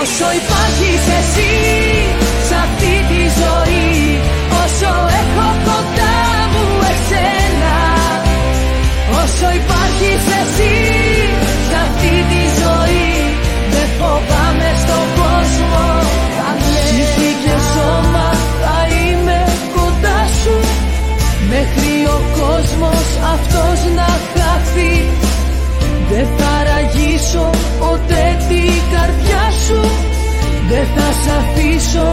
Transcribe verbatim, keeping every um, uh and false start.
Όσο υπάρχεις εσύ σ' αυτή τη ζωή, όσο έχω κοντά μου εσένα, όσο υπάρχεις εσύ σ' αυτή τη ζωή, δεν φοβάμαι στον κόσμο κανένα. Ψυχή και σώμα θα είμαι κοντά σου, μέχρι ο κόσμος αυτός να χαθεί. Δεν θα ραγίσω ποτέ την καρδιά σου, δεν θα σ' αφήσω